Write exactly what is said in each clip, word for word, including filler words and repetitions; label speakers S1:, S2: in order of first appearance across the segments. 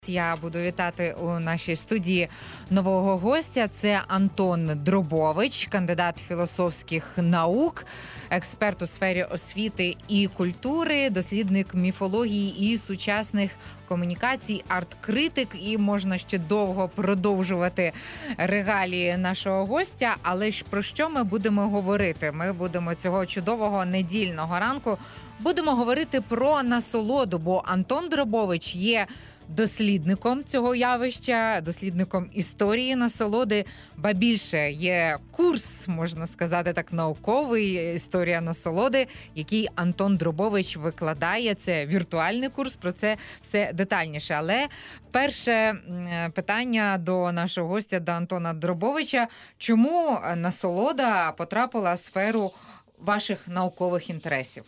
S1: Я буду вітати у нашій студії нового гостя. Це Антон Дробович, кандидат філософських наук, експерт у сфері освіти і культури, дослідник міфології і сучасних комунікацій, арт-критик. І можна ще довго продовжувати регалії нашого гостя. Але ж про що ми будемо говорити? Ми будемо цього чудового недільного ранку будемо говорити про насолоду, бо Антон Дробович є дослідником цього явища, дослідником історії насолоди, ба більше є курс, можна сказати так, науковий «Історія насолоди», який Антон Дробович викладає. Це віртуальний курс, про це все детальніше. Але перше питання до нашого гостя, до Антона Дробовича. Чому насолода потрапила в сферу ваших наукових інтересів?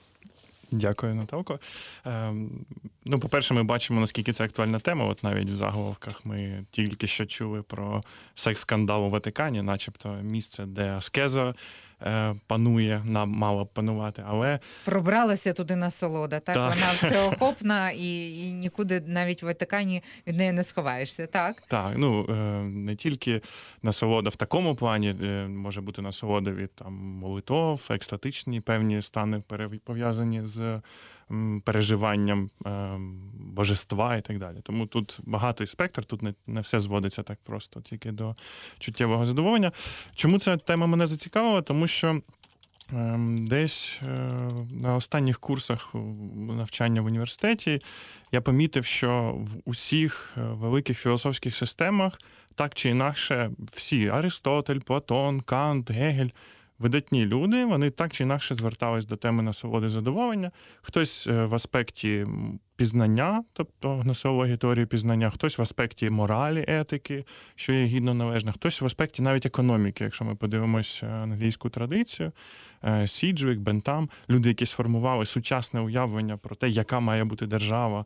S2: Дякую, Наталко. Ем, ну, по-перше, ми бачимо, наскільки це актуальна тема. От навіть в заголовках ми тільки що чули про секс-скандал у Ватикані, начебто місце, де аскеза е, панує, нам мало б панувати, але...
S1: Пробралася туди насолода, так? так. Вона всеохопна і, і нікуди навіть в Ватикані від неї не сховаєшся, так?
S2: Так, ну, е, не тільки насолода в такому плані, е, може бути насолода від там, молитов, екстатичні певні стани пов'язані з м, переживанням е, божества і так далі. Тому тут багатий спектр, тут не, не все зводиться так просто, тільки до чуттєвого задоволення. Чому ця тема мене зацікавила? Тому що е, десь е, на останніх курсах навчання в університеті я помітив, що в усіх великих філософських системах так чи інакше всі – Аристотель, Платон, Кант, Гегель – видатні люди, вони так чи інакше звертались до теми насолоди і задоволення. Хтось в аспекті пізнання, тобто гносеології, теорії пізнання, хтось в аспекті моралі, етики, що є гідно належне, хтось в аспекті навіть економіки, якщо ми подивимося англійську традицію, Сіджвік, Бентам, люди, які сформували сучасне уявлення про те, яка має бути держава,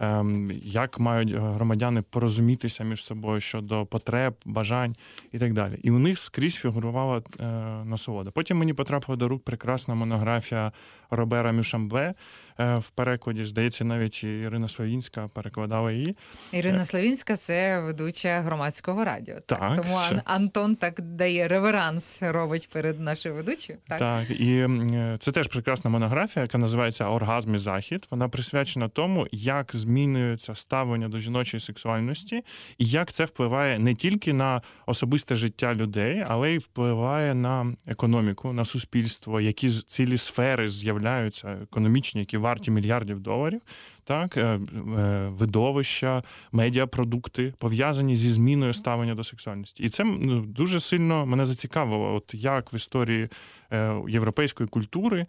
S2: як мають громадяни порозумітися між собою щодо потреб, бажань і так далі. І у них скрізь фігурувала насолода. Потім мені потрапила до рук прекрасна монографія Робера Мюшамбе, в перекладі, здається, навіть Ірина Славінська перекладала її.
S1: Ірина Славінська – це ведуча Громадського радіо. Так, так тому що... Антон так дає реверанс, робить перед нашою ведучою. Так?
S2: так, і це теж прекрасна монографія, яка називається «Оргазм і захід». Вона присвячена тому, як змінюється ставлення до жіночої сексуальності і як це впливає не тільки на особисте життя людей, але й впливає на економіку, на суспільство, які цілі сфери з'являються економічні, які варті мільярдів доларів, так, видовища, медіапродукти, пов'язані зі зміною ставлення до сексуальності. І це ну, дуже сильно мене зацікавило, от як в історії європейської культури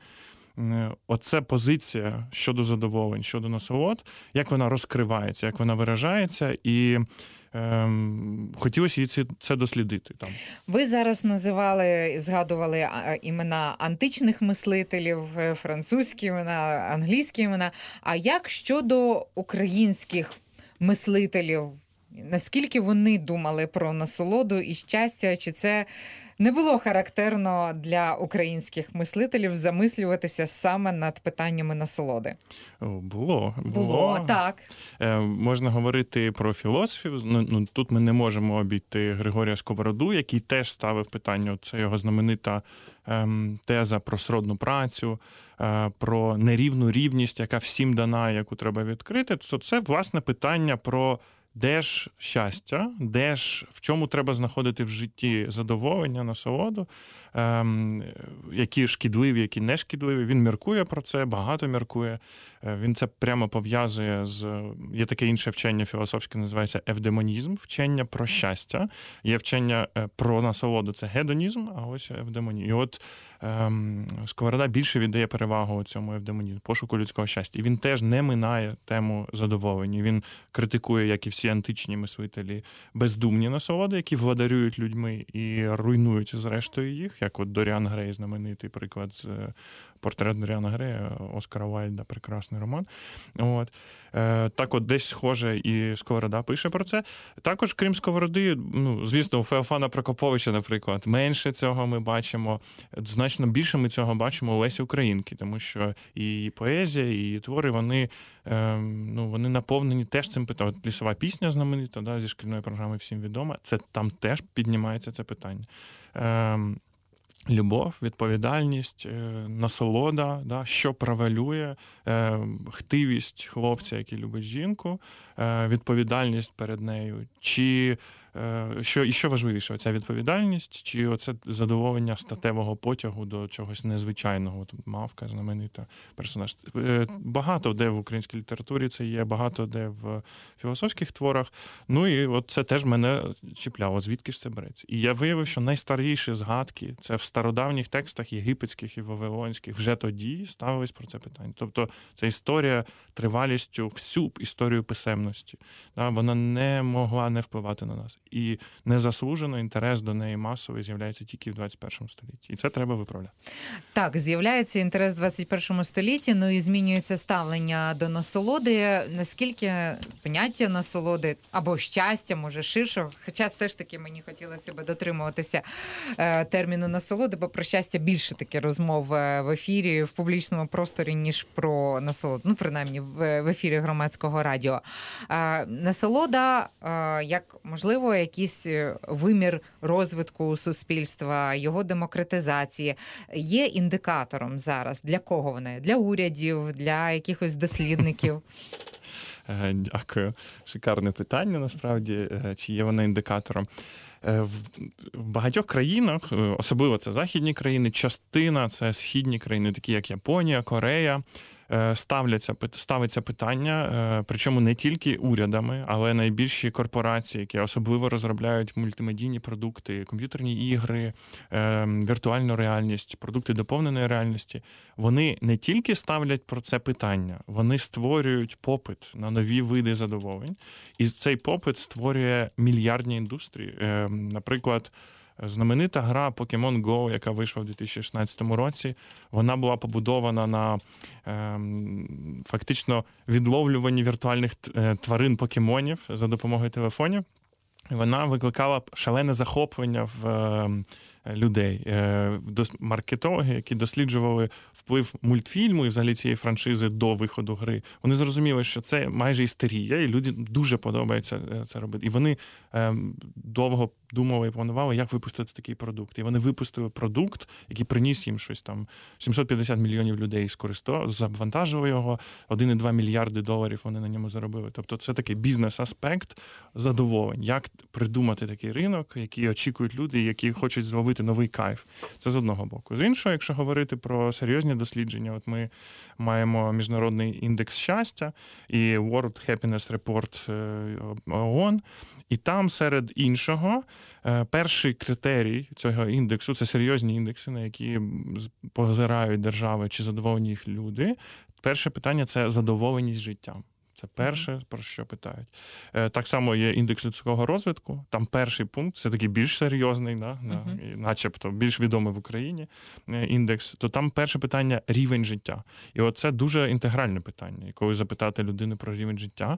S2: оця позиція щодо задоволень, щодо насолод, як вона розкривається, як вона виражається, і ем, хотілося її це, це дослідити. Там.
S1: Ви зараз називали, згадували імена античних мислителів, французькі імена, англійські імена. А як щодо українських мислителів? Наскільки вони думали про насолоду і щастя? Чи це не було характерно для українських мислителів замислюватися саме над питаннями насолоди?
S2: Було. Було,
S1: було так.
S2: Е, можна говорити про філософів. Ну, ну, тут ми не можемо обійти Григорія Сковороду, який теж ставив питання, це його знаменита е, теза про сродну працю, е, про нерівну рівність, яка всім дана, яку треба відкрити. То це, власне, питання про де ж щастя, де ж, в чому треба знаходити в житті задоволення, насолоду, ем, які шкідливі, які не шкідливі. Він міркує про це, багато міркує. Він це прямо пов'язує з... Є таке інше вчення філософське, називається евдемонізм, вчення про щастя. Є вчення про насолоду, це гедонізм, а ось евдемонізм. І от ем, Сковорода більше віддає перевагу цьому евдемонізму, пошуку людського щастя. І він теж не минає тему задоволення. Він критикує, як і всі ці античні мислителі бездумні насолоди, які владарюють людьми і руйнують зрештою їх, як от Доріан Грей, знаменитий приклад з портрет Доріана Грея, Оскара Вайльда, прекрасний роман. От. Так от десь схоже і Сковорода пише про це. Також, крім Сковороди, ну, звісно, у Феофана Прокоповича, наприклад, менше цього ми бачимо, значно більше ми цього бачимо у Лесі Українки, тому що і її поезія, і її твори, вони, ем, ну, вони наповнені теж цим питанням. От «Лісова пісня» знаменита, да, зі шкільної програми всім відома, це там теж піднімається це питання. Ем, Любов, відповідальність, насолода, да, що превалює, хтивість хлопця, який любить жінку, відповідальність перед нею, чи що, і що важливіше, оця відповідальність, чи оце задоволення статевого потягу до чогось незвичайного. От Мавка, знаменита персонаж. Багато де в українській літературі це є, багато де в філософських творах. Ну і от це теж мене чіпляло, звідки ж це береться. І я виявив, що найстаріші згадки, це в стародавніх текстах єгипетських і вавилонських, вже тоді ставились про це питання. Тобто це історія тривалістю всю історію писемності. Вона не могла не впливати на нас. І незаслужено інтерес до неї масовий з'являється тільки в двадцять першому столітті. І це треба виправляти.
S1: Так, з'являється інтерес в двадцять першому столітті, ну і змінюється ставлення до насолоди. Наскільки поняття насолоди або щастя, може ширше, хоча все ж таки мені хотілося б дотримуватися е, терміну насолоди, бо про щастя більше таки розмов в ефірі, в публічному просторі, ніж про насолоду. Ну, принаймні, в, в ефірі громадського радіо. Е, насолода, е, як можливо, якийсь вимір розвитку суспільства, його демократизації, є індикатором зараз. Для кого вона? Для урядів, для якихось дослідників?
S2: Дякую. Шикарне питання, насправді. Чи є вона індикатором? В багатьох країнах, особливо це західні країни, частина – це східні країни, такі як Японія, Корея, ставляться, ставиться питання, причому не тільки урядами, але найбільші корпорації, які особливо розробляють мультимедійні продукти, комп'ютерні ігри, віртуальну реальність, продукти доповненої реальності, вони не тільки ставлять про це питання, вони створюють попит на нові види задоволень, і цей попит створює мільярдні індустрії. Наприклад, знаменита гра Pokemon Go, яка вийшла в дві тисячі шістнадцятому році, вона була побудована на е, фактично відловлюванні віртуальних тварин покемонів за допомогою телефонів. Вона викликала шалене захоплення в е, людей. Е, маркетологи, які досліджували вплив мультфільму і взагалі цієї франшизи до виходу гри, вони зрозуміли, що це майже істерія, і людям дуже подобається це робити. І вони е, довго думали і планували, як випустити такий продукт. І вони випустили продукт, який приніс їм щось там. сімсот п'ятдесят мільйонів людей скористали, завантажили його, один цілих два мільярди доларів вони на ньому заробили. Тобто це такий бізнес-аспект задоволень. Як придумати такий ринок, який очікують люди, які хочуть зловити новий кайф. Це з одного боку. З іншого, якщо говорити про серйозні дослідження, от ми маємо міжнародний індекс щастя і World Happiness Report ООН, і там серед іншого перший критерій цього індексу, це серйозні індекси, на які позирають держави, чи задоволені їх люди. Перше питання – це задоволеність життям. Це перше, про що питають. Так само є індекс людського розвитку. Там перший пункт, це такий більш серйозний, да, uh-huh. начебто більш відомий в Україні індекс. То там перше питання – рівень життя. І от це дуже інтегральне питання. І коли запитати людину про рівень життя,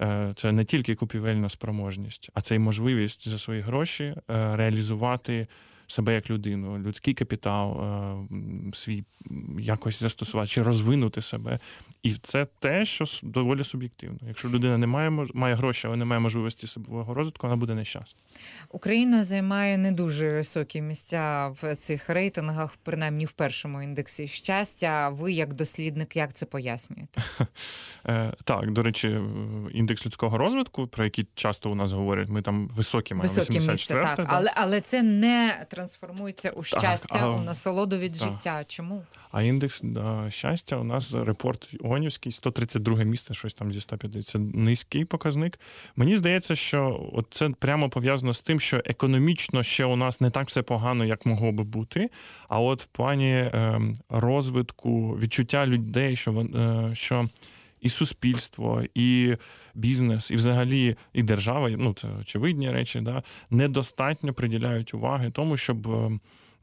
S2: це не тільки купівельна спроможність, а це й можливість за свої гроші реалізувати себе як людину, людський капітал, свій якось застосувати, чи розвинути себе. І це те, що доволі суб'єктивно. Якщо людина не має, має гроші, але не має можливості свого розвитку, вона буде нещасна. Україна
S1: займає не дуже високі місця в цих рейтингах, принаймні в першому індексі щастя. Ви, як дослідник, як це пояснюєте?
S2: Так, до речі, індекс людського розвитку, про який часто у нас говорять, ми там високі маємо,
S1: високі
S2: вісімдесят четверте.
S1: Місця, так. Але, але це не трансформується у щастя, так, а, у насолоду від так. життя. Чому?
S2: А індекс да, щастя у нас репорт ООНівський, сто тридцять друге місце, щось там зі ста п'ятдесят. Це низький показник. Мені здається, що от це прямо пов'язано з тим, що економічно ще у нас не так все погано, як могло би бути. А от в плані е, розвитку, відчуття людей, що, е, що і суспільство, і бізнес, і взагалі і держава, ну це очевидні речі, да, недостатньо приділяють уваги тому, щоб е,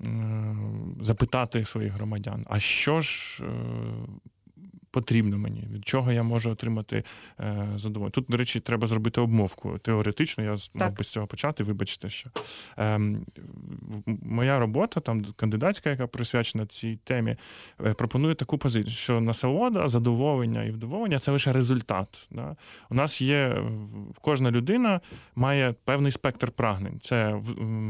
S2: запитати своїх громадян, а що ж е, потрібно мені, від чого я можу отримати е, задоволення. Тут, до речі, треба зробити обмовку. Теоретично, я мав би з цього почати, вибачте, що е, моя робота, там кандидатська, яка присвячена цій темі, е, пропонує таку позицію, що насолода, задоволення і вдоволення – це лише результат. Да? У нас є, кожна людина має певний спектр прагнень. Це е,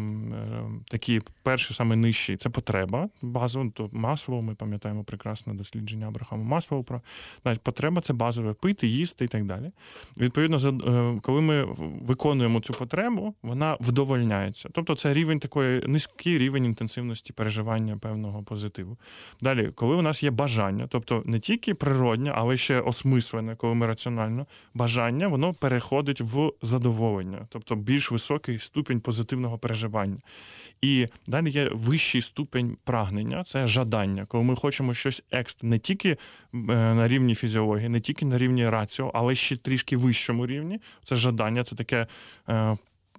S2: такі перші, саме нижчі, це потреба базова, то Маслоу, ми пам'ятаємо прекрасне дослідження Абрахама Маслоу, про навіть потреба, це базове пити, їсти і так далі. Відповідно, коли ми виконуємо цю потребу, вона вдовольняється. Тобто це рівень такої, низький рівень інтенсивності переживання певного позитиву. Далі, коли у нас є бажання, тобто не тільки природне, але ще осмислене, коли ми раціонально, бажання, воно переходить в задоволення, тобто більш високий ступінь позитивного переживання. І далі є вищий ступінь прагнення, це жадання, коли ми хочемо щось екстра, не тільки на рівні фізіології, не тільки на рівні раціо, але ще трішки вищому рівні. Це жадання, це таке е,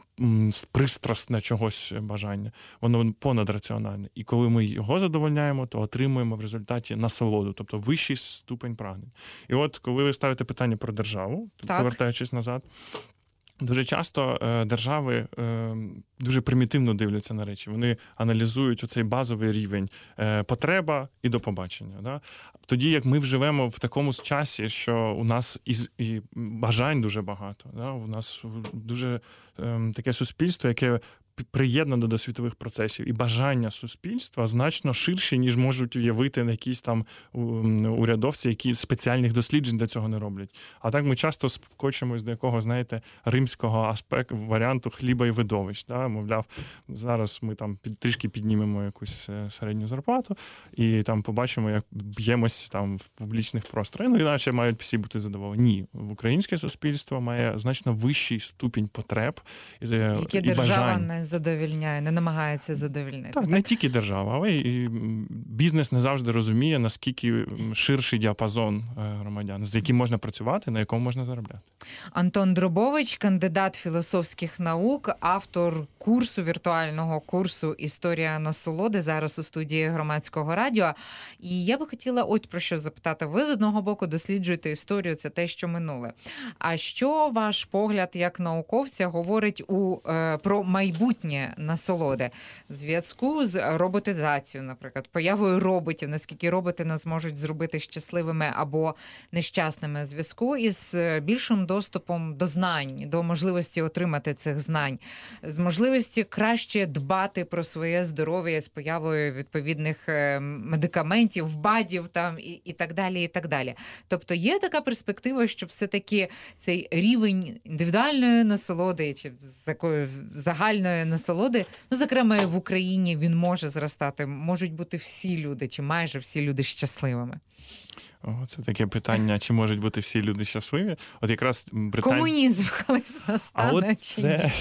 S2: пристрасне чогось бажання. Воно понадраціональне. І коли ми його задовольняємо, то отримуємо в результаті насолоду, тобто вищий ступень прагнень. І от, коли ви ставите питання про державу, повертаючись назад, дуже часто е, держави е, дуже примітивно дивляться на речі. Вони аналізують оцей базовий рівень е, потреба і до побачення. Да? Тоді, як ми вживемо в такому часі, що у нас і, і бажань дуже багато. Да? У нас дуже е, таке суспільство, яке приєднано до світових процесів, і бажання суспільства значно ширші, ніж можуть уявити на якісь там урядовці, які спеціальних досліджень для цього не роблять. А так ми часто скочимось до якого, знаєте, римського аспекту, варіанту хліба і видовищ. Да? Мовляв, зараз ми там під, трішки піднімемо якусь середню зарплату і там побачимо, як б'ємось там в публічних просторах. Ну, іначе мають всі бути задоволені. Ні. Українське суспільство має значно вищий ступінь потреб і, і бажань.
S1: Задовільняє, не намагається задовільнити.
S2: Так, так, не тільки держава, але і бізнес не завжди розуміє, наскільки ширший діапазон громадян, з яким можна працювати, на якому можна заробляти.
S1: Антон Дробович, кандидат філософських наук, автор курсу, віртуального курсу «Історія насолоди», зараз у студії Громадського радіо. І я би хотіла от про що запитати. Ви, з одного боку, досліджуєте історію, це те, що минуле. А що ваш погляд як науковця говорить у, е, про майбутнє насолоди в зв'язку з роботизацією, наприклад, появою роботів, наскільки роботи нас можуть зробити щасливими або нещасними, в зв'язку із більшим доступом до знань, до можливості отримати цих знань, з можливості краще дбати про своє здоров'я з появою відповідних медикаментів, БАДів там і, і так далі, і так далі. Тобто є така перспектива, що все-таки цей рівень індивідуальної насолоди чи такої загальної насолоди, ну, зокрема, і в Україні він може зростати. Можуть бути всі люди, чи майже всі люди щасливими.
S2: О, це таке питання, чи можуть бути всі люди щасливі? От якраз Британія...
S1: Комунізм колись настане,
S2: а от
S1: чи
S2: це...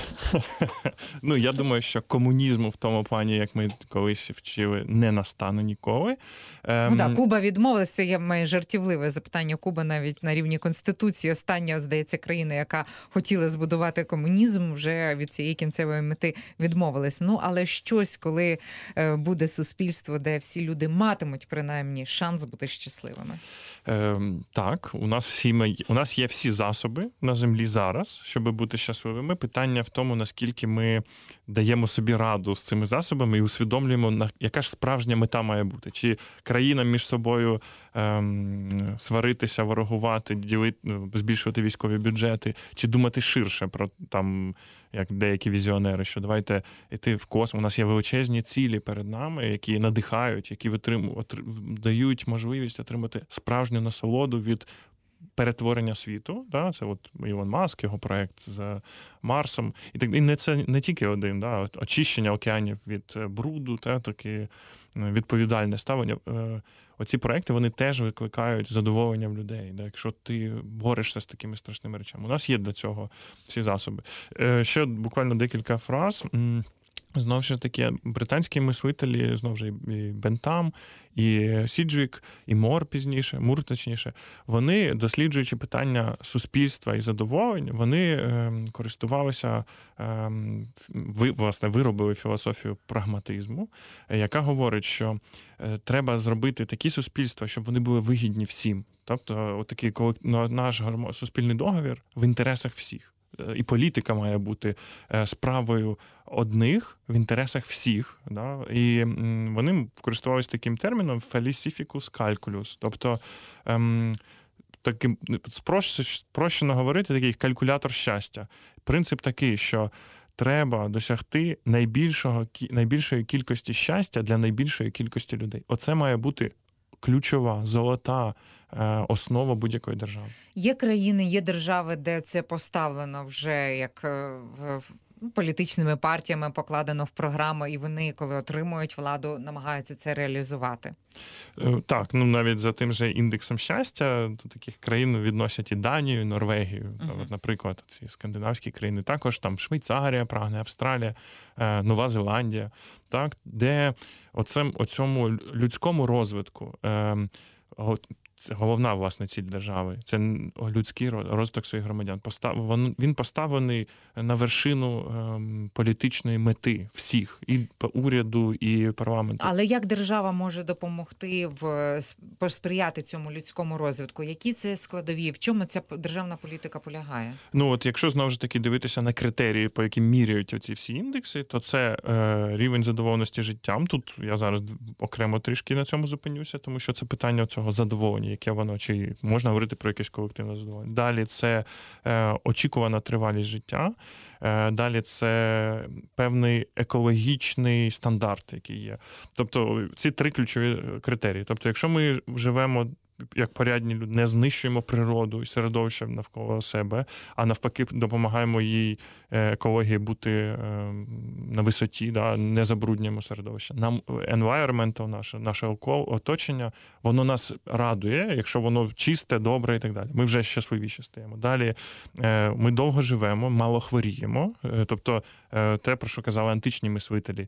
S2: Ну, я думаю, що комунізму в тому плані, як ми колись вчили, не настане ніколи.
S1: Ем... Ну так, Куба відмовилася, це є моє жартівливе запитання. Куба навіть на рівні Конституції, остання, здається, країна, яка хотіла збудувати комунізм, вже від цієї кінцевої мети відмовилась. Ну, але щось, коли буде суспільство, де всі люди матимуть, принаймні, шанс бути щасливими.
S2: Е, так, у нас всі ми, у нас є всі засоби на землі зараз, щоб бути щасливими. Питання в тому, наскільки ми даємо собі раду з цими засобами і усвідомлюємо, яка ж справжня мета має бути. Чи країнам між собою ем, сваритися, ворогувати, ділити, збільшувати військові бюджети, чи думати ширше про там, як деякі візіонери, що давайте йти в космос. У нас є величезні цілі перед нами, які надихають, які витримують, дають можливість отримати справжню насолоду від перетворення світу. Да? Це от Ілон Маск, його проект з Марсом. І так і не це не тільки один, да? Очищення океанів від бруду, та таке відповідальне ставлення. Оці проекти, вони теж викликають задоволення в людей, да? Якщо ти борешся з такими страшними речами. У нас є для цього всі засоби. Ще буквально декілька фраз. Знову ж таки, британські мислителі, знову ж і Бентам, і Сіджвік, і Мор пізніше, Мур точніше, вони, досліджуючи питання суспільства і задоволень, вони е, користувалися, е, ви, власне, виробили філософію прагматизму, яка говорить, що е, треба зробити такі суспільства, щоб вони були вигідні всім. Тобто, отакий наш суспільний договір в інтересах всіх. І політика має бути справою одних в інтересах всіх. Да? І вони користувалися таким терміном «felicificus calculus», тобто ем, таким, спрощено говорити, такий калькулятор щастя. Принцип такий, що треба досягти найбільшого, найбільшої кількості щастя для найбільшої кількості людей. Оце має бути ключова, золота основа будь-якої держави.
S1: Є країни, є держави, де це поставлено вже як в політичними партіями, покладено в програму, і вони, коли отримують владу, намагаються це реалізувати.
S2: Так, ну навіть за тим же індексом щастя до таких країн відносять і Данію, і Норвегію. Uh-huh. От, наприклад, ці скандинавські країни, також там Швейцарія прагне, Австралія, Нова Зеландія, так, де оцем, оцьому людському розвитку це головна, власне, ціль держави. Це людський розвиток своїх громадян. Він поставлений на вершину ем, політичної мети всіх, і уряду, і парламенту.
S1: Але як держава може допомогти в посприяти цьому людському розвитку? Які це складові? В чому ця державна політика полягає?
S2: Ну, от якщо, знову ж таки, дивитися на критерії, по яким міряють оці всі індекси, то це е, рівень задоволеності життям. Тут я зараз окремо трішки на цьому зупинюся, тому що це питання цього задоволення, яке воно, чи можна говорити про якесь колективне задоволення. Далі це е, очікувана тривалість життя, е, далі це певний екологічний стандарт, який є. Тобто ці три ключові критерії. Тобто якщо ми живемо як порядні люди, не знищуємо природу і середовище навколо себе, а навпаки допомагаємо їй екології бути на висоті, да, не забруднюємо середовище. Нам environmental, наше, наше оточення, воно нас радує, якщо воно чисте, добре і так далі. Ми вже щасливіші стаємо. Далі ми довго живемо, мало хворіємо, тобто те, про що казали античні мислителі,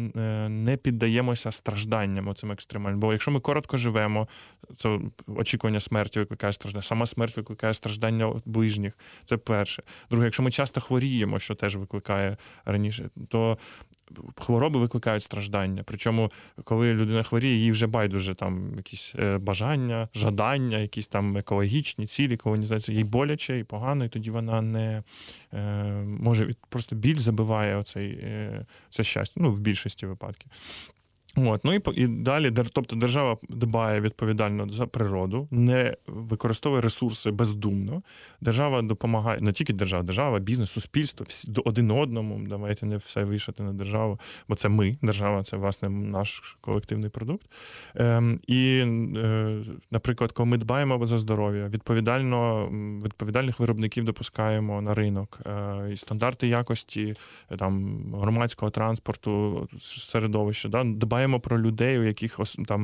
S2: не піддаємося стражданням оцим екстремальним. Бо якщо ми коротко живемо, це очікування смерті викликає страждання, сама смерть викликає страждання ближніх. Це перше. Друге, якщо ми часто хворіємо, що теж викликає раніше, то хвороби викликають страждання. Причому, коли людина хворіє, їй вже байдуже там якісь бажання, жадання, якісь там екологічні цілі, колонізація, їй боляче і погано, і тоді вона не е, може, просто біль забиває оцей, е, це щастя, ну, в більшості випадків. От, ну і, і далі, тобто держава дбає відповідально за природу, не використовує ресурси бездумно. Держава допомагає, не тільки держава, держава, бізнес, суспільство, всі, один одному, давайте не все вішати на державу, бо це ми, держава, це, власне, наш колективний продукт. Ем, і, е, наприклад, коли ми дбаємо за здоров'я, відповідально, відповідальних виробників допускаємо на ринок, е, і стандарти якості там, громадського транспорту, середовища, да, дбаємо про людей, у яких там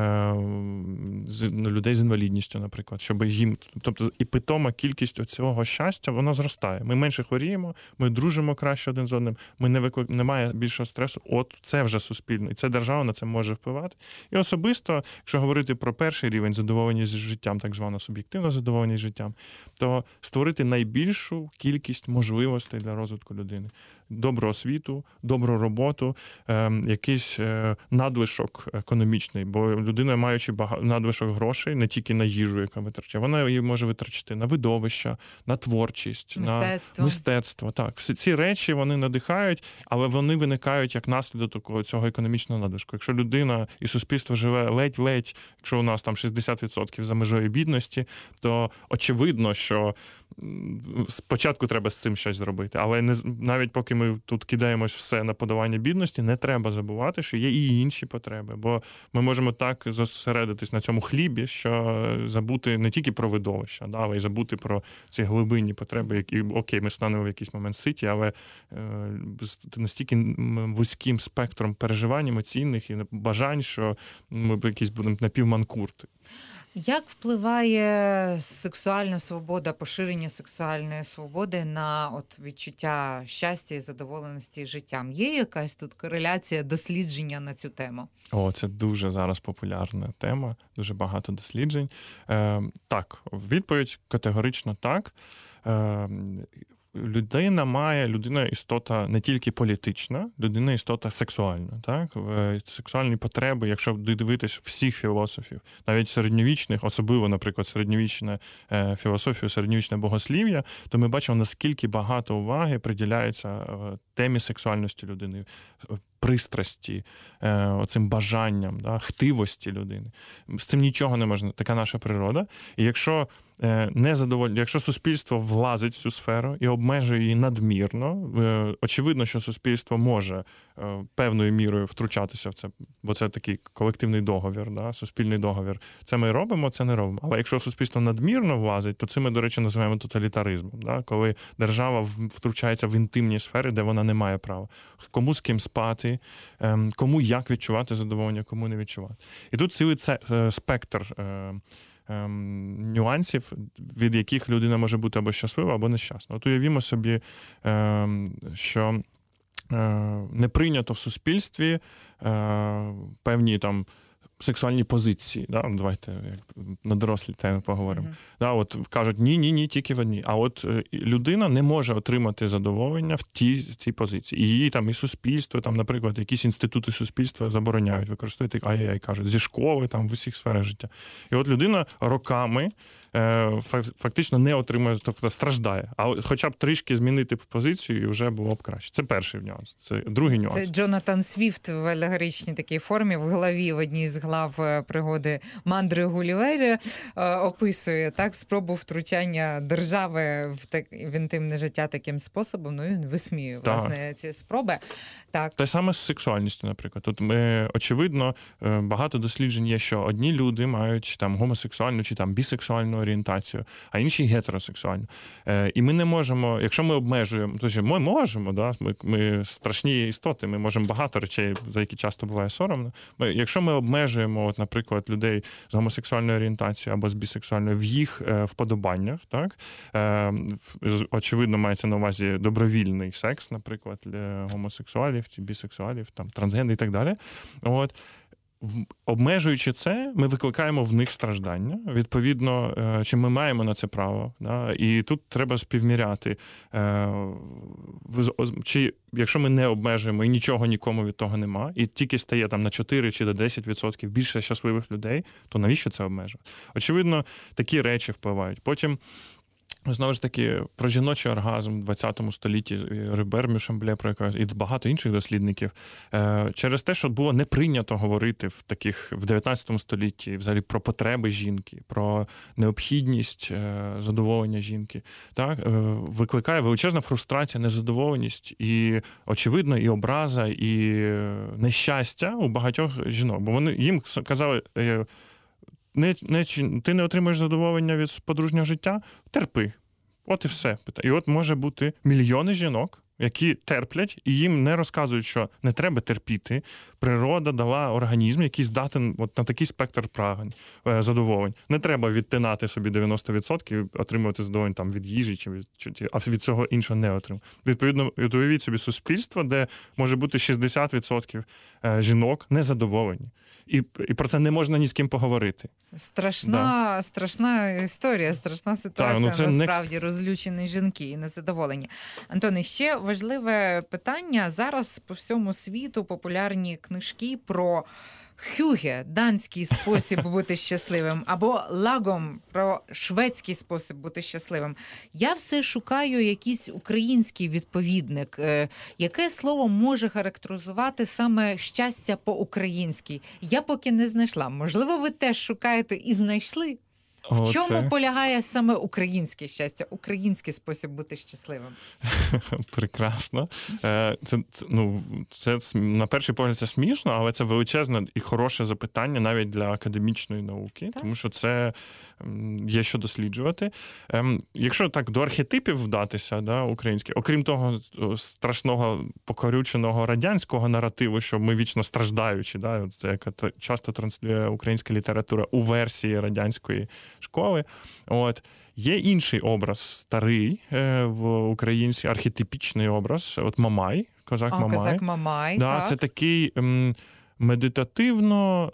S2: е, людей з інвалідністю, наприклад, щоб їм, тобто і питома кількість цього щастя, вона зростає. Ми менше хворіємо, ми дружимо краще один з одним, ми не виклик... немає більшого стресу. От це вже суспільно, і це держава на це може впливати. І особисто, якщо говорити про перший рівень задоволеність життям, так звана суб'єктивна задоволеність життям, то створити найбільшу кількість можливостей для розвитку людини. Добру освіту, добру роботу, е, якийсь е, надлишок економічний, бо людина, маючи багато надлишок грошей, не тільки на їжу, яка витрачає, вона її може витрачати на видовища, на творчість,
S1: мистецтво.
S2: на мистецтво. Так, всі ці речі, вони надихають, але вони виникають як наслідок такого цього економічного надлишку. Якщо людина і суспільство живе ледь-ледь, якщо у нас там шістдесят відсотків за межою бідності, то очевидно, що спочатку треба з цим щось зробити, але не навіть поки ми тут кидаємось все на подолання бідності, не треба забувати, що є і інші потреби, бо ми можемо так зосередитись на цьому хлібі, що забути не тільки про видовища, да, але й забути про ці глибинні потреби, які, окей, ми станемо в якийсь момент ситі, але е, настільки вузьким спектром переживань емоційних і бажань, що ми якісь будемо напівманкурти.
S1: Як впливає сексуальна свобода, поширення сексуальної свободи на от відчуття щастя і задоволеності життям? Є якась тут кореляція, дослідження на цю тему?
S2: О, це дуже зараз популярна тема, дуже багато досліджень. Е, так, відповідь категорично так. Е, Людина має, людина істота не тільки політична, людина істота сексуальна. Так? Сексуальні потреби, якщо дивитись всіх філософів, навіть середньовічних, особливо, наприклад, середньовічне е, філософію, середньовічне богослів'я, то ми бачимо, наскільки багато уваги приділяється е, темі сексуальності людини, пристрасті, е, оцим бажанням, да, хтивості людини. З цим нічого не можна, така наша природа. І якщо е, не задоволь... якщо суспільство влазить в цю сферу і обмежує її надмірно, е, очевидно, що суспільство може е, певною мірою втручатися в це, бо це такий колективний договір, да, суспільний договір. Це ми робимо, це не робимо. Але якщо суспільство надмірно влазить, то це ми, до речі, називаємо тоталітаризмом, да, коли держава втручається в інтимні сфери, де вона не має права. Кому з ким спати, кому як відчувати задоволення, кому не відчувати. І тут цілий це спектр нюансів, від яких людина може бути або щаслива, або нещасна. От уявімо собі, що не прийнято в суспільстві певні там сексуальні позиції, да? Давайте як на дорослі теми поговоримо. Mm-hmm. Да, от кажуть, ні-ні-ні, тільки в одній. А от людина не може отримати задоволення в тій в цій позиції. І її там і суспільство, там, наприклад, якісь інститути суспільства забороняють використовувати, ай-яй, кажуть, зі школи, там, в усіх сферах життя. І от людина роками е, фактично не отримує, тобто страждає. А хоча б трішки змінити позицію, і вже було б краще. Це перший нюанс. Це другий нюанс.
S1: Це Джонатан Свіфт в алегоричній такій формі, в главі в одній з глав пригоди Мандри Гулівері описує так спробу втручання держави в так в інтимне життя таким способом. Ну він висміює власне ці спроби. Так,
S2: те саме з сексуальністю, наприклад. Тут ми очевидно багато досліджень є, що одні люди мають там гомосексуальну чи там бісексуальну орієнтацію, а інші гетеросексуальну. І ми не можемо, якщо ми обмежуємо, то ми можемо, да, ми, ми страшні істоти, ми можемо багато речей, за які часто буває соромно. Ми, якщо ми обмежуємо, от, наприклад, людей з гомосексуальною орієнтацією або з бісексуальною в їх е, вподобаннях, так, е, очевидно, мається на увазі добровільний секс, наприклад, для гомосексуалів, чи бісексуалів, там, трансгендерів і так далі. От. Обмежуючи це, ми викликаємо в них страждання. Відповідно, чи ми маємо на це право. Да? І тут треба співміряти. Чи якщо ми не обмежуємо і нічого нікому від того нема, і тільки стає там на чотири чи до десять відсотків більше щасливих людей, то навіщо це обмежувати? Очевидно, такі речі впливають. Потім знову ж таки, про жіночий оргазм в ХХ столітті Рибер Мюшамбле, про яке, і багато інших дослідників, через те, що було не прийнято говорити в таких в дев'ятнадцятому столітті взагалі про потреби жінки, про необхідність задоволення жінки, так, викликає величезна фрустрація, незадоволеність і, очевидно, і образа, і нещастя у багатьох жінок. Бо вони їм казали: Не, не, ти не отримуєш задоволення від подружнього життя? Терпи. От і все. І от може бути мільйони жінок, які терплять, і їм не розказують, що не треба терпіти. Природа дала організм, який здатен от на такий спектр прагнень, задоволень. Не треба відтинати собі дев'яносто відсотків, отримувати задоволення там від їжі, чи від, чи, а від цього іншого не отримати. Відповідно, уявіть собі суспільство, де може бути шістдесят відсотків жінок незадоволені. І, і про це не можна ні з ким поговорити.
S1: Страшна, да. страшна історія, страшна ситуація, так, ну насправді, не... розлючені жінки і незадоволені. Антоне, ще важливе питання. Зараз по всьому світу популярні книжки про хюге, данський спосіб бути щасливим, або лагом, про шведський спосіб бути щасливим. Я все шукаю якийсь український відповідник. Яке слово може характеризувати саме щастя по-українськи? Я поки не знайшла. Можливо, ви теж шукаєте і знайшли? В
S2: О,
S1: чому
S2: це
S1: полягає саме українське щастя, український спосіб бути щасливим?
S2: прекрасно. Е, Це, це, ну, це см- на перший погляд це смішно, але це величезне і хороше запитання навіть для академічної науки,
S1: Так.
S2: тому що це м, є що досліджувати. Ем, Якщо так до архетипів вдатися, да, українське, окрім того о, страшного покорюченого радянського наративу, що ми вічно страждаючі, да, от це яка та- часто транслює українська література у версії радянської школи. От. Є інший образ, старий е, в українській, архетипічний образ, от Мамай, козак
S1: А,
S2: Мамай.
S1: козак Мамай,
S2: Да,
S1: так.
S2: це такий ем, медитативно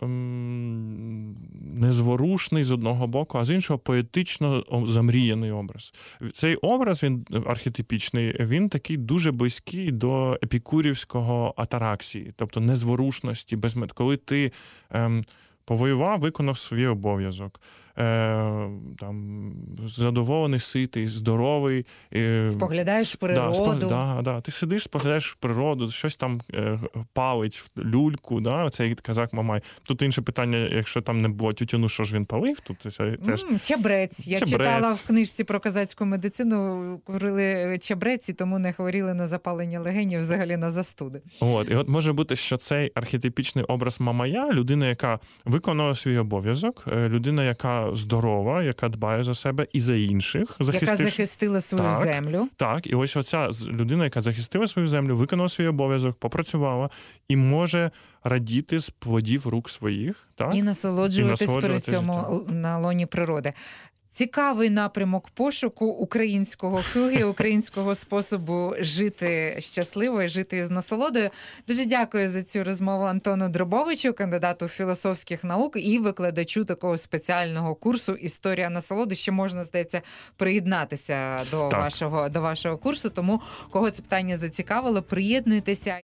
S2: ем, незворушний з одного боку, а з іншого поетично о- замріяний образ. Цей образ, він архетипічний, він такий дуже близький до епікурівського атараксії, тобто незворушності, безмет. Коли ти ем, повоював, виконав свій обов'язок, е, там, задоволений, ситий, здоровий. Е,
S1: Споглядаєш
S2: с-
S1: природу.
S2: Да, спог- да, да. Ти сидиш, споглядаєш в природу, щось там е, палить в люльку, да, цей казак Мамай. Тут інше питання, якщо там не було тютюну, що ж він палив, тут це теж.
S1: М, Чебрець. Я
S2: Чебрець.
S1: читала в книжці про козацьку медицину, курили чебрець, і тому не хворіли на запалення легенів, взагалі на застуди.
S2: От, і от може бути, що цей архетипічний образ Мамая, людина, яка виконала свій обов'язок, е, людина, яка здорова, яка дбає за себе і за інших,
S1: Яка
S2: захистивши-
S1: захистила свою
S2: Так.
S1: землю.
S2: Так, і ось оця з- людина, яка захистила свою землю, виконала свій обов'язок, попрацювала і може радіти з плодів рук своїх, так?
S1: І насолоджуватись при
S2: насолоджуватись
S1: цьому
S2: життям.
S1: л- на лоні природи. Цікавий напрямок пошуку українського хюгі, українського способу жити щасливо і жити з насолодою. Дуже дякую за цю розмову Антону Дробовичу, кандидату філософських наук і викладачу такого спеціального курсу «Історія насолоди». Ще можна, здається, приєднатися до
S2: Так.
S1: вашого, до вашого курсу, тому кого це питання зацікавило, приєднуйтеся.